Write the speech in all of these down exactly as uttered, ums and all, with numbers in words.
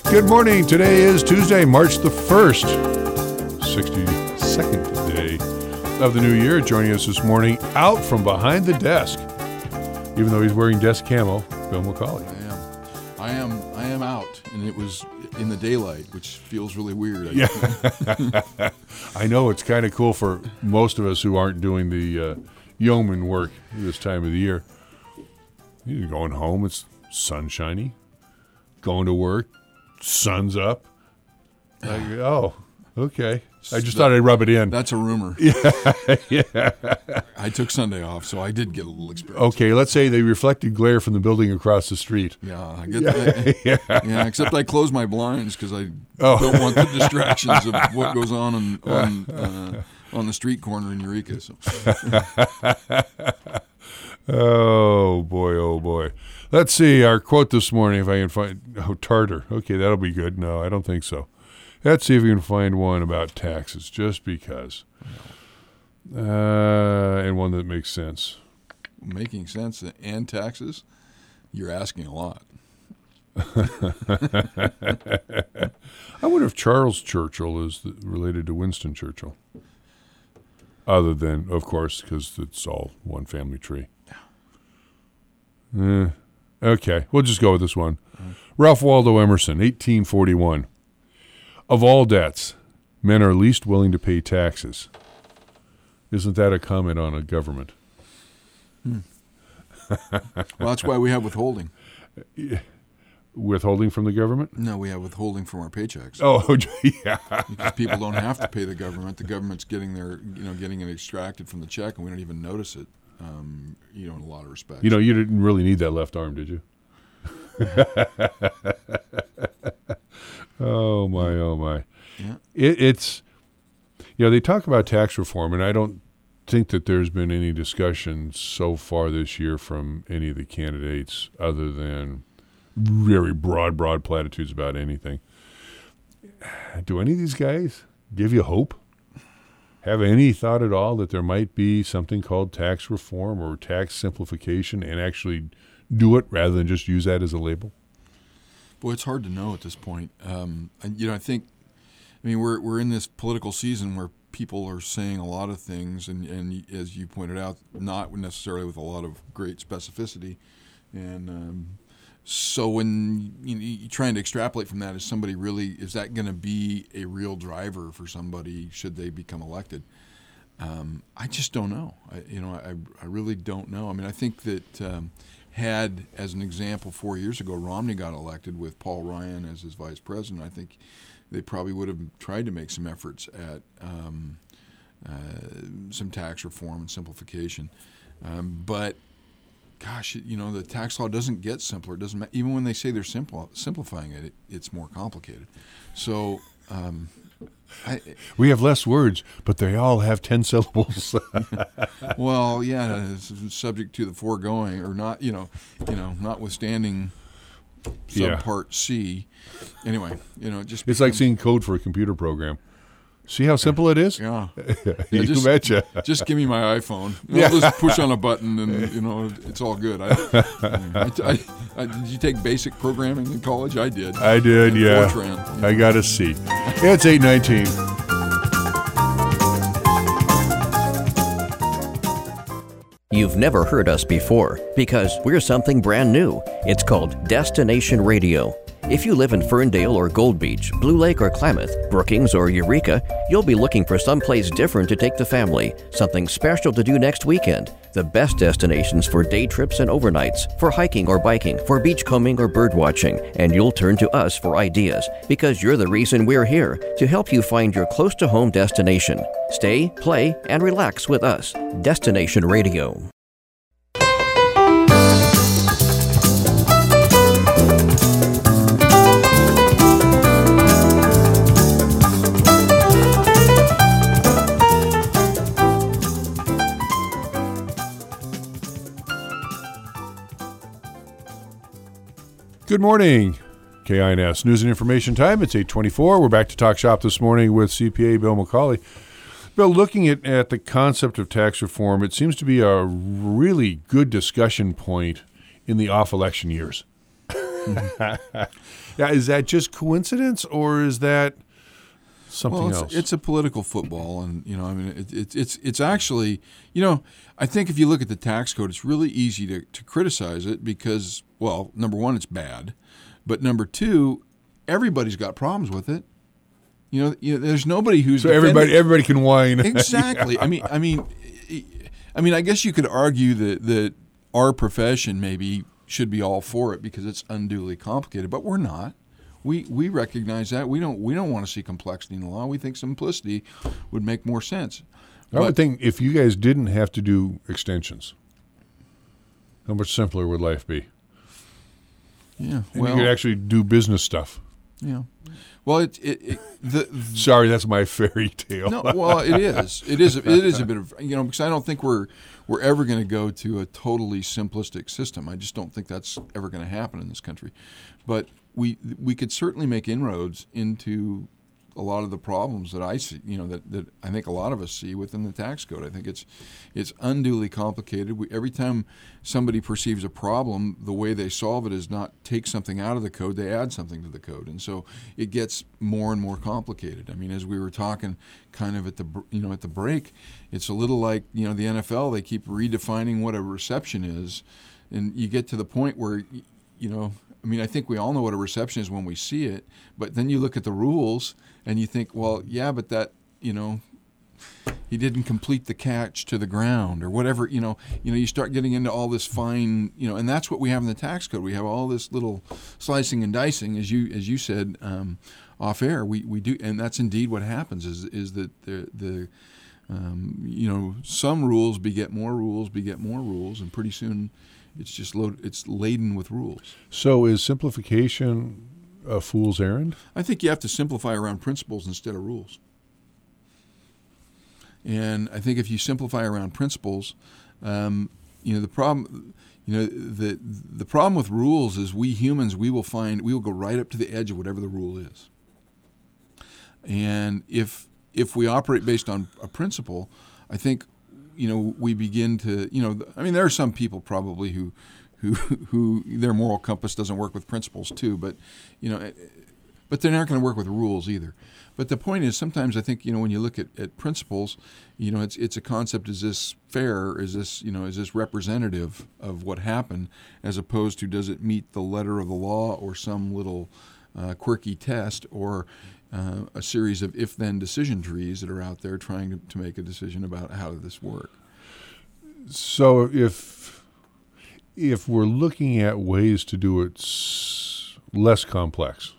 Good morning. Today is Tuesday, March the first, sixty-second day of the new year. Joining us this morning out from behind the desk, even though he's wearing desk camo, Bill McCauley. I am. I am. I am out, and it was in the daylight, which feels really weird. I Yeah. I know it's kind of cool for most of us who aren't doing the uh, yeoman work this time of the year. You're going home, it's sunshiny. Going to work, sun's up. Like, oh, okay. I just that, thought I'd rub it in. That's a rumor. Yeah, yeah. I took Sunday off, so I did get a little experience. Okay, let's say they reflected glare from the building across the street. Yeah, I get that. yeah. yeah, except I close my blinds because I Oh. don't want the distractions of what goes on on, on, uh, on the street corner in Eureka. So. Oh, boy, oh, boy. Let's see our quote this morning, if I can find. Oh, tartar. Okay, that'll be good. No, I don't think so. Let's see if we can find one about taxes, just because. Uh, and one that makes sense. Making sense and taxes, you're asking a lot. I wonder if Charles Churchill is the, related to Winston Churchill. Other than, of course, because it's all one family tree. Yeah. Uh, okay, we'll just go with this one. Mm-hmm. Ralph Waldo Emerson, eighteen forty-one. Of all debts, men are least willing to pay taxes. Isn't that a comment on a government? Hmm. Well, that's why we have withholding. Withholding from the government? No, we have withholding from our paychecks. Oh, yeah. Because people don't have to pay the government. The government's getting their, you know, getting it extracted from the check, and we don't even notice it. Um, you know, in a lot of respects. You know, you didn't really need that left arm, did you? oh my, oh my. Yeah. It, it's, you know, they talk about tax reform, and I don't think that there's been any discussion so far this year from any of the candidates other than very broad, broad platitudes about anything. Do any of these guys give you hope? Have any thought at all that there might be something called tax reform or tax simplification and actually do it rather than just use that as a label? Boy, it's hard to know at this point. Um, and, you know, I think, I mean, we're we're in this political season where people are saying a lot of things, and, and as you pointed out, not necessarily with a lot of great specificity. And um, so when you know, you're trying to extrapolate from that, is somebody really, is that going to be a real driver for somebody should they become elected? Um, I just don't know. I, you know, I, I really don't know. I mean, I think that um, had, as an example, four years ago, Romney got elected with Paul Ryan as his vice president, I think they probably would have tried to make some efforts at um, uh, some tax reform and simplification. Um, but Gosh, you know, the tax law doesn't get simpler. It doesn't, even when they say they're simple, simplifying it, it, it's more complicated. So, um, I, we have less words, but they all have ten syllables. well, yeah, it's subject to the foregoing, or not. You know, you know, notwithstanding subpart yeah. C. Anyway, you know, it just it's becomes, like seeing code for a computer program. See how simple it is? Yeah. you yeah, just, betcha. Just give me my iPhone. I'll Yeah. just push on a button and, you know, it's all good. I, I, I, I, did you take basic programming in college? I did. I did, and yeah. Fortran, I got a C. It's eight nineteen. You've never heard us before because we're something brand new. It's called Destination Radio. If you live in Ferndale or Gold Beach, Blue Lake or Klamath, Brookings or Eureka, you'll be looking for someplace different to take the family, something special to do next weekend. The best destinations for day trips and overnights, for hiking or biking, for beachcombing or bird watching, and you'll turn to us for ideas because you're the reason we're here, to help you find your close-to-home destination. Stay, play, and relax with us. Destination Radio. Good morning, K I N S News and Information Time. It's eight twenty-four. We're back to Talk Shop this morning with C P A Bill McCauley. Bill, looking at, at the concept of tax reform, it seems to be a really good discussion point in the off-election years. Yeah, is that just coincidence, or is that something well, it's, else? It's a political football, and you know, I mean, it, it, it's it's actually, you know, I think if you look at the tax code, it's really easy to, to criticize it because, well, number one, it's bad, but number two, everybody's got problems with it. You know, you know there's nobody who's so everybody everybody can whine. Exactly. Yeah. I mean, I mean, I mean, I guess you could argue that that our profession maybe should be all for it because it's unduly complicated, but we're not. We we recognize that. We don't we don't want to see complexity in the law. We think simplicity would make more sense. I But- would think if you guys didn't have to do extensions, how much simpler would life be? Yeah. And Well, you could actually do business stuff. yeah. Well, it, it, it the Sorry, that's my fairy tale. no. Well, it is. It is. It is a bit of you know because I don't think we're we're ever going to go to a totally simplistic system. I just don't think that's ever going to happen in this country. But we we could certainly make inroads into a lot of the problems that I see, you know, that, that I think a lot of us see within the tax code. I think it's it's unduly complicated. We, every time somebody perceives a problem, the way they solve it is not take something out of the code, they add something to the code. And so it gets more and more complicated. I mean, as we were talking kind of at the, you know, at the break, it's a little like, you know, the N F L, they keep redefining what a reception is. And you get to the point where, you know, I mean, I think we all know what a reception is when we see it, but then you look at the rules and you think, well, yeah, but that, you know, he didn't complete the catch to the ground or whatever, you know, you know, you start getting into all this fine, you know, and that's what we have in the tax code. We have all this little slicing and dicing, as you as you said um, off air. We we do, and that's indeed what happens. Is is that the the um, you know, some rules beget more rules, beget more rules, and pretty soon it's just load, it's laden with rules. So is simplification a fool's errand? I think you have to simplify around principles instead of rules. And I think if you simplify around principles, um, you know the problem, you know the the problem with rules is we humans we will find we will go right up to the edge of whatever the rule is. And if if we operate based on a principle, I think you know we begin to you know I mean there are some people probably who who who their moral compass doesn't work with principles too, but you know but they're not going to work with rules either. But the point is, sometimes I think you know when you look at, at principles, you know, it's it's a concept: is this fair? Is this you know is this representative of what happened, as opposed to does it meet the letter of the law or some little uh, quirky test or uh, a series of if-then decision trees that are out there trying to, to make a decision about how did this work. So if if we're looking at ways to do it s- less complex,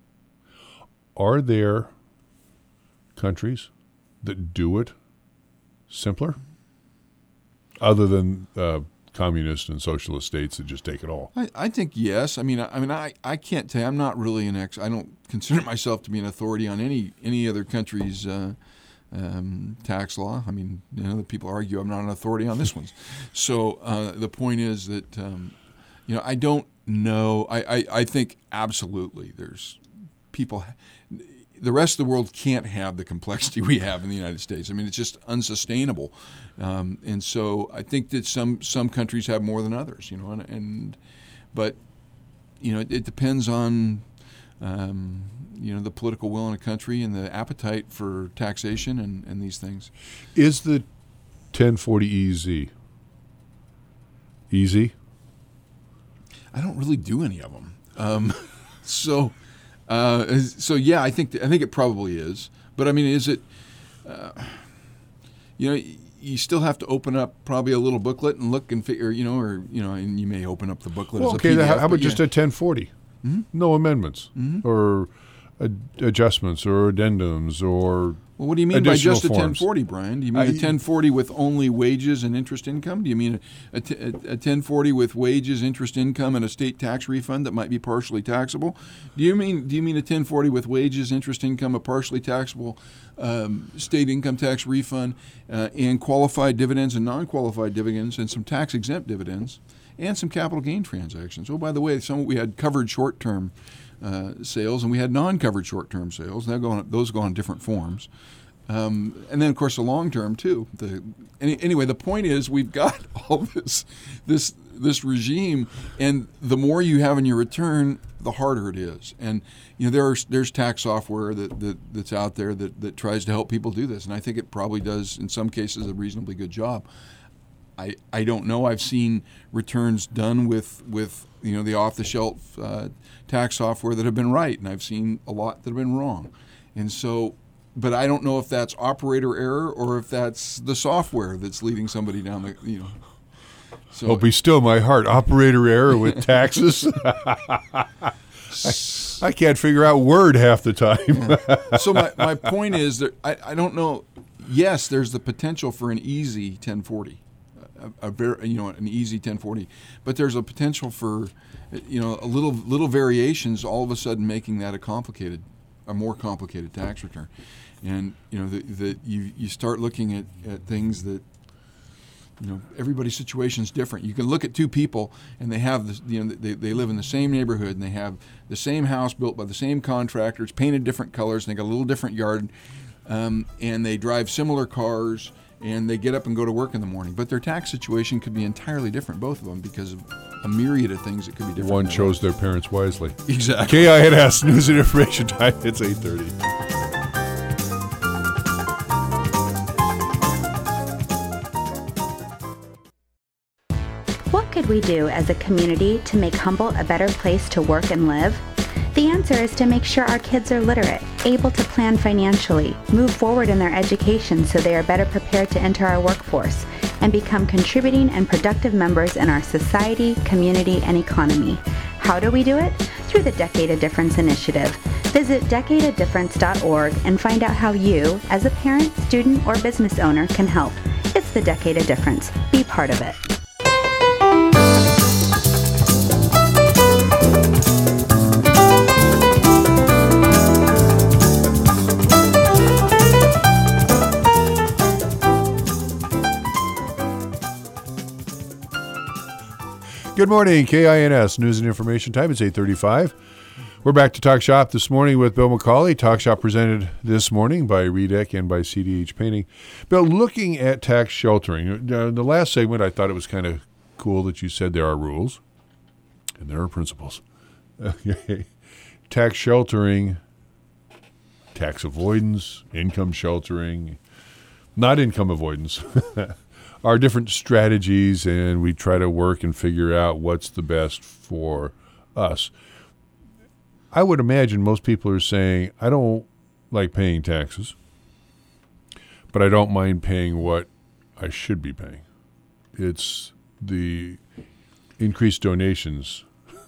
are there countries that do it simpler, other than uh, communist and socialist states that just take it all? I, I think yes. I mean, I, I mean, I, I can't tell. I'm not really an ex. I don't consider myself to be an authority on any any other country's uh, um, tax law. I mean, you know, the people argue I'm not an authority on this one. So uh, the point is that um, you know I don't know. I, I, I think absolutely there's people. The rest of the world can't have the complexity we have in the United States. I mean, it's just unsustainable. Um, and so I think that some some countries have more than others, you know, and, and but, you know, it, it depends on, um, you know, the political will in a country and the appetite for taxation and, and these things. Is the ten forty E Z easy? I don't really do any of them. Um, so... Uh, so yeah, I think th- I think it probably is, but I mean, is it? Uh, you know, you still have to open up probably a little booklet and look and figure, you know, or you know, and you may open up the booklet. Well, as a okay, P D F, how about but just yeah. a ten forty? Mm-hmm. No amendments Mm-hmm. or ad- adjustments or addendums or Well, what do you mean by additional just a forms. ten forty, Brian? Do you mean I- a ten forty with only wages and interest income? Do you mean a, a, t- a ten forty with wages, interest income, and a state tax refund that might be partially taxable? Do you mean do you mean a ten forty with wages, interest income, a partially taxable um, state income tax refund, uh, and qualified dividends and non-qualified dividends, and some tax-exempt dividends, and some capital gain transactions? Oh, by the way, some we had covered short-term Uh, sales, and we had non-covered short-term sales. They go on, those go on different forms, um, and then of course the long-term too. The any, anyway, the point is we've got all this this this regime, and the more you have in your return, the harder it is. And you know, there's there's tax software that, that that's out there that, that tries to help people do this, and I think it probably does in some cases a reasonably good job. I, I don't know. I've seen returns done with with you know the off-the-shelf uh, tax software that have been right, and I've seen a lot that have been wrong. And so, but I don't know if that's operator error or if that's the software that's leading somebody down the you know. So, oh, be still my heart. Operator error with taxes. I, I can't figure out Word half the time. Yeah. So my, my point is that I, I don't know. Yes, there's the potential for an easy ten forty. A, a very, you know, an easy ten forty, but there's a potential for, you know, a little little variations all of a sudden making that a complicated, a more complicated tax return, and you know that the, you you start looking at, at things that, you know, everybody's situation is different. You can look at two people and they have this, you know, they they live in the same neighborhood and they have the same house built by the same contractors, painted different colors, and they got a little different yard, um, and they drive similar cars. And they get up and go to work in the morning. But their tax situation could be entirely different, both of them, because of a myriad of things that could be different. One chose their parents wisely. Exactly. K I N S News and Information Time. It's eight thirty. What could we do as a community to make Humboldt a better place to work and live? The answer is to make sure our kids are literate, able to plan financially, move forward in their education so they are better prepared to enter our workforce, and become contributing and productive members in our society, community, and economy. How do we do it? Through the Decade of Difference initiative. Visit decade of difference dot org and find out how you, as a parent, student, or business owner, can help. It's the Decade of Difference. Be part of it. Good morning, K I N S News and Information Time. It's eight thirty-five. We're back to Talk Shop this morning with Bill McCauley. Talk Shop presented this morning by Redec and by C D H Painting. Bill, looking at tax sheltering, uh, the last segment I thought it was kind of cool that you said there are rules and there are principles. Okay. Tax sheltering, tax avoidance, income sheltering, not income avoidance. Are different strategies, and we try to work and figure out what's the best for us. I would imagine most people are saying, I don't like paying taxes, but I don't mind paying what I should be paying. It's the increased donations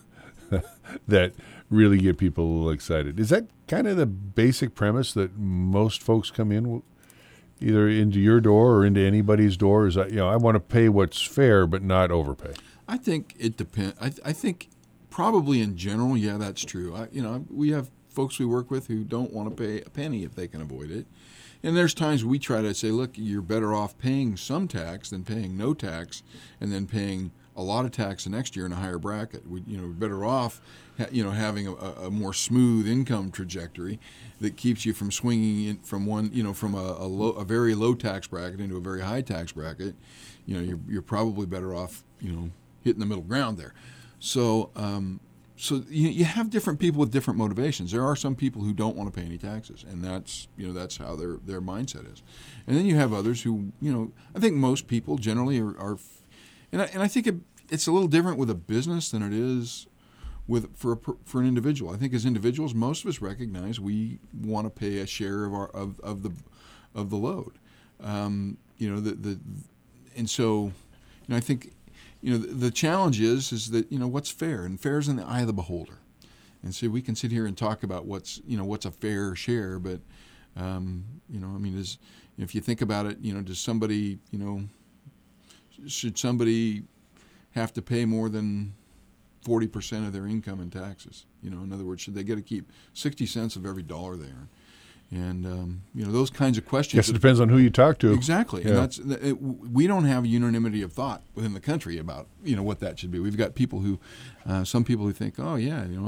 that really get people a little excited. Is that kind of the basic premise that most folks come in with? Either into your door or into anybody's door? Is that, you know, I want to pay what's fair but not overpay? I think it depends. I, I think probably in general, yeah, that's true. I, you know, we have folks we work with who don't want to pay a penny if they can avoid it. And there's times we try to say, look, you're better off paying some tax than paying no tax and then paying a lot of tax the next year in a higher bracket. We, you know, we're better off, you know, having a, a more smooth income trajectory that keeps you from swinging in from one, you know, from a, a, low, a very low tax bracket into a very high tax bracket. You know, you're you're probably better off, you know, hitting the middle ground there. So, um, so you, you have different people with different motivations. There are some people who don't want to pay any taxes, and that's, you know, that's how their their mindset is. And then you have others who, you know, I think most people generally are, are and I, and I think it, it's a little different with a business than it is with for a, for an individual. I think as individuals, most of us recognize we want to pay a share of our of, of the of the load. Um, you know, the the and so, you know, I think, you know, the, the challenge is is that, you know, what's fair, and fair is in the eye of the beholder. And so we can sit here and talk about what's, you know, what's a fair share, but um, you know, I mean, is, if you think about it, you know, does somebody, you know, should somebody have to pay more than forty percent of their income in taxes? You know, in other words, should they get to keep sixty cents of every dollar they earn? And, um, you know, those kinds of questions. Yes, it depends on who you talk to. Exactly. Yeah. And that's, it, we don't have unanimity of thought within the country about, you know, what that should be. We've got people who, uh, some people who think, oh, yeah, you know,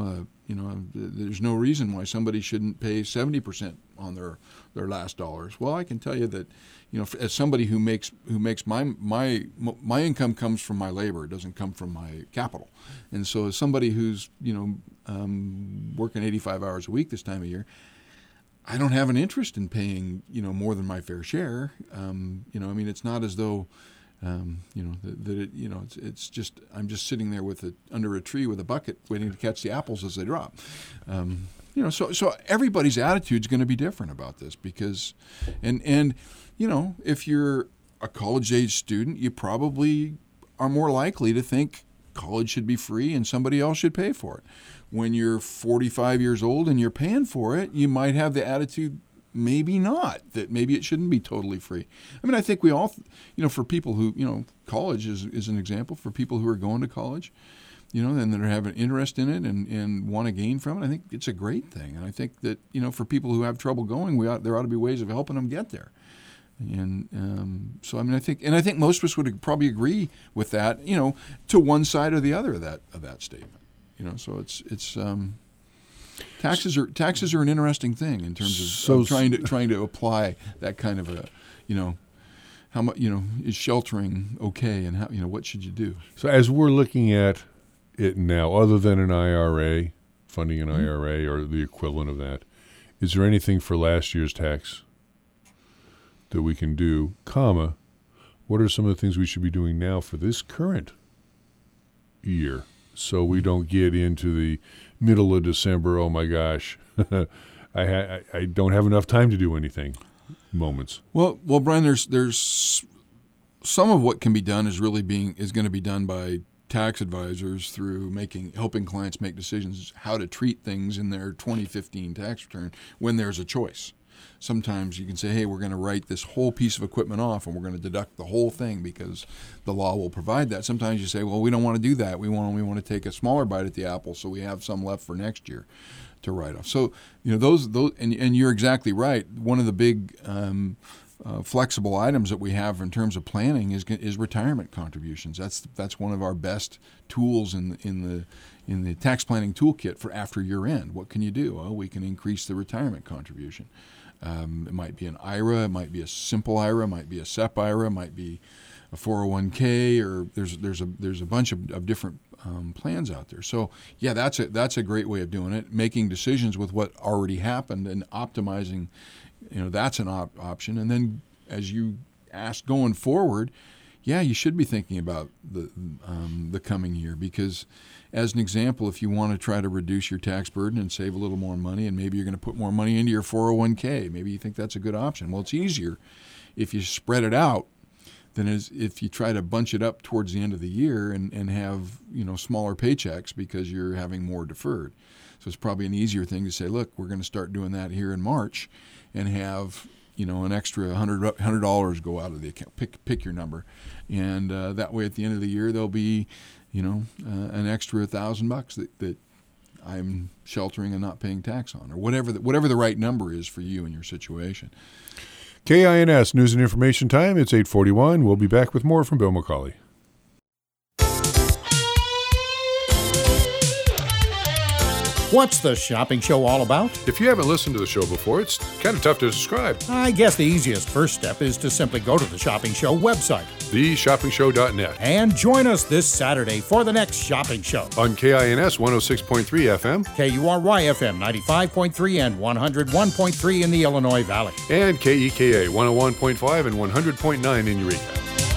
You know, there's no reason why somebody shouldn't pay seventy percent on their, their last dollars. Well, I can tell you that, you know, as somebody who makes who makes my my my income comes from my labor, it doesn't come from my capital. And so as somebody who's, you know, um, working eighty-five hours a week this time of year, I don't have an interest in paying, you know, more than my fair share. Um, you know, I mean, it's not as though Um, you know that, that it, you know it's, it's just I'm just sitting there with it under a tree with a bucket waiting to catch the apples as they drop. Um, you know, so so everybody's attitude is going to be different about this because, and and you know if you're a college age student, you probably are more likely to think college should be free and somebody else should pay for it. When you're forty-five years old and you're paying for it, you might have the attitude, maybe not, that maybe it shouldn't be totally free. I mean, I think we all, you know, for people who, you know, college is, is an example for people who are going to college, you know, and that have an interest in it and, and want to gain from it. I think it's a great thing. And I think that, you know, for people who have trouble going, we ought, there ought to be ways of helping them get there. And um, so, I mean, I think, and I think most of us would probably agree with that, you know, to one side or the other of that, of that statement, you know, so it's, it's, um, Taxes are taxes are an interesting thing in terms of, so, of trying to trying to apply that kind of a, you know, how much, you know, is sheltering okay, and how, you know, what should you do? So as we're looking at it now, other than an I R A, funding an Mm-hmm. I R A or the equivalent of that, is there anything for last year's tax that we can do, comma, what are some of the things we should be doing now for this current year so we don't get into the middle of December, oh my gosh, I, ha- I don't have enough time to do anything moments. Well, well, Brian, there's there's some of what can be done is really being is going to be done by tax advisors through making helping clients make decisions how to treat things in their twenty fifteen tax return when there's a choice. Sometimes you can say, hey, we're going to write this whole piece of equipment off and we're going to deduct the whole thing because the law will provide that. Sometimes you say, well, we don't want to do that. We want we want to take a smaller bite at the apple so we have some left for next year to write off. So, you know, those those and, and you're exactly right. One of the big um, uh, flexible items that we have in terms of planning is is retirement contributions. That's that's one of our best tools in in the in the tax planning toolkit for after year end. What can you do? Well, we can increase the retirement contribution. Um, it might be an I R A, it might be a simple I R A, it might be a S E P I R A, it might be a four oh one k, or there's there's a there's a bunch of, of different um, plans out there. So yeah, that's a that's a great way of doing it. Making decisions with what already happened and optimizing, you know, that's an op- option. And then as you asked, going forward, yeah, you should be thinking about the um, the coming year because, as an example, if you want to try to reduce your tax burden and save a little more money, and maybe you're going to put more money into your four oh one k, maybe you think that's a good option. Well, it's easier if you spread it out than as if you try to bunch it up towards the end of the year and, and have, you know, smaller paychecks because you're having more deferred. So it's probably an easier thing to say, look, we're going to start doing that here in March and have, you know, an extra one hundred dollars go out of the account. Pick pick your number. And uh, that way at the end of the year there'll be, you know, uh, an extra thousand bucks that, that I'm sheltering and not paying tax on, or whatever the, whatever the right number is for you and your situation. K I N S News and Information Time. It's eight forty-one. We'll be back with more from Bill McCauley. What's the shopping show all about? If you haven't listened to the show before, it's kind of tough to describe. I guess the easiest first step is to simply go to the Shopping Show website the shopping show dot net. and join us this Saturday for the next shopping show. On K I N S one oh six point three F M K U R Y F M ninety-five point three and one oh one point three in the Illinois Valley. and K E K A one oh one point five and one hundred point nine in Eureka.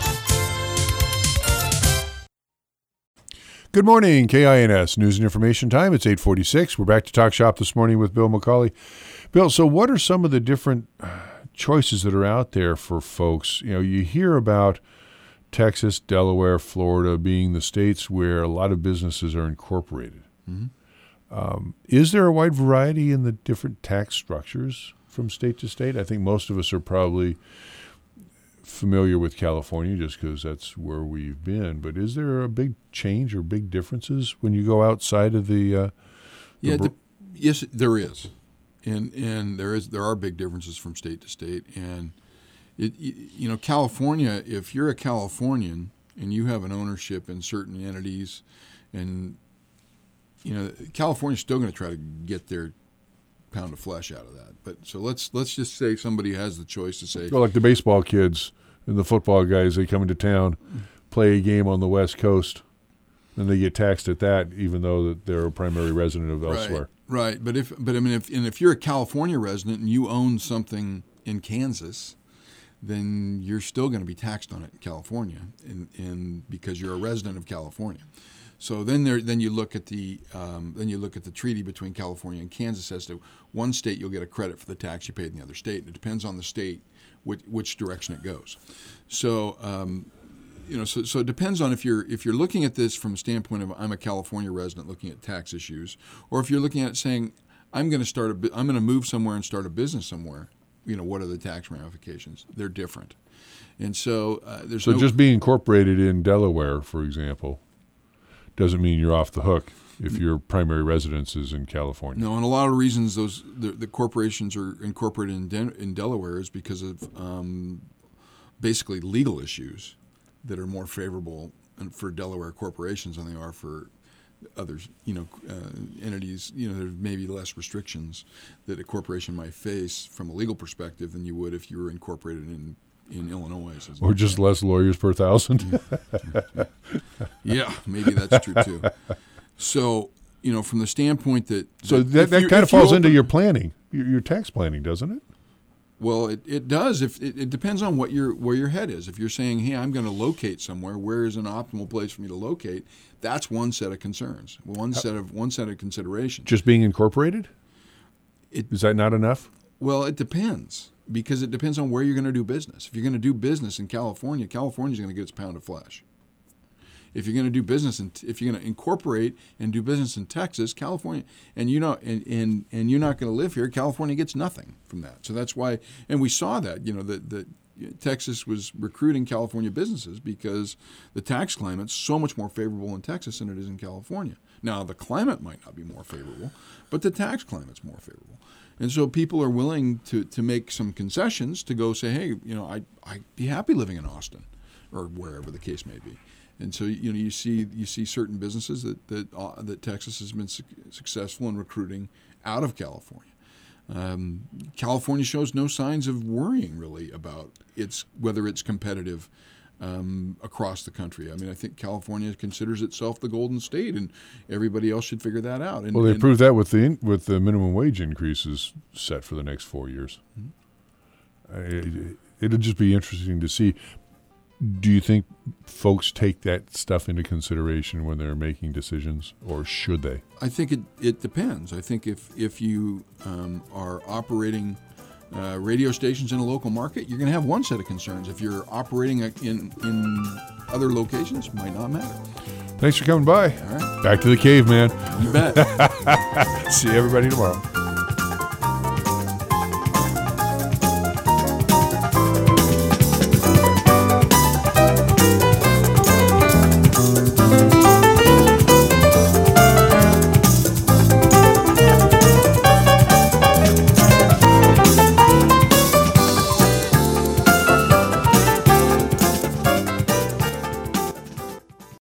Good morning, K I N S News and Information Time. It's eight forty-six. We're back to Talk Shop this morning with Bill McCauley. Bill, so what are some of the different choices that are out there for folks? You know, you hear about Texas, Delaware, Florida being the states where a lot of businesses are incorporated. Mm-hmm. Um, is there a wide variety in the different tax structures from state to state? I think most of us are probably familiar with California just because that's where we've been. But is there a big change or big differences when you go outside of the? Uh, the Yeah, br- the, yes, there is, and and there is there are big differences from state to state, and it you know California. If you're a Californian and you have an ownership in certain entities, and you know, California's still going to try to get their pound of flesh out of that. But so let's let's just say somebody has the choice to say, well, like the baseball kids and the football guys, they come into town, play a game on the West Coast, and they get taxed at that, even though that they're a primary resident of elsewhere. Right, right. But if but I mean, if and if you're a California resident and you own something in Kansas, then you're still going to be taxed on it in California, in, in because you're a resident of California. So then there, then you look at the um, then you look at the treaty between California and Kansas as to one state you'll get a credit for the tax you paid in the other state. And it depends on the state which, which direction it goes. So um, you know, so, so it depends on if you're if you're looking at this from a standpoint of I'm a California resident looking at tax issues, or if you're looking at it saying I'm going to start a I'm going to move somewhere and start a business somewhere. You know, what are the tax ramifications? They're different, and so uh, there's so no, just being incorporated in Delaware, for example, doesn't mean you're off the hook if your primary residence is in California. No, and a lot of reasons those the, the corporations are incorporated in, Den- in Delaware is because of um, basically legal issues that are more favorable for Delaware corporations than they are for others, you know, uh, entities. You know, there may be less restrictions that a corporation might face from a legal perspective than you would if you were incorporated in in Illinois. Or just less lawyers per thousand. Yeah, maybe that's true too. So, you know, from the standpoint that... So that, that kind of falls into your planning, your, your tax planning, doesn't it? Well, it, it does. If it, it depends on what your where your head is. If you're saying, hey, I'm going to locate somewhere, where is an optimal place for me to locate? That's one set of concerns, one set of one set of considerations. Just being incorporated? It, is that not enough? Well, it depends. Because it depends on where you're going to do business. If you're going to do business in California, California's going to get its pound of flesh. If you're going to do business, in, if you're going to incorporate and do business in Texas, California, and you know, and and, and you're not going to live here, California gets nothing from that. So that's why, and we saw that, you know, that that Texas was recruiting California businesses because the tax climate's so much more favorable in Texas than it is in California. Now, the climate might not be more favorable, but the tax climate's more favorable. And so people are willing to, to make some concessions to go say, hey, you know, I, I'd be happy living in Austin or wherever the case may be. And so, you know, you see you see certain businesses that that, uh, that Texas has been su- successful in recruiting out of California. Um, California shows no signs of worrying really about its whether it's competitive um, across the country. I mean, I think California considers itself the Golden State, and everybody else should figure that out. And, well, they and, proved that with the in, with the minimum wage increases set for the next four years. Mm-hmm. It, it'll just be interesting to see. Do you think folks take that stuff into consideration when they're making decisions, or should they? I think it, it depends. I think if, if you um, are operating uh, radio stations in a local market, you're going to have one set of concerns. If you're operating in, in other locations, it might not matter. Thanks for coming by. All right. Back to the cave, man. You bet. See everybody tomorrow.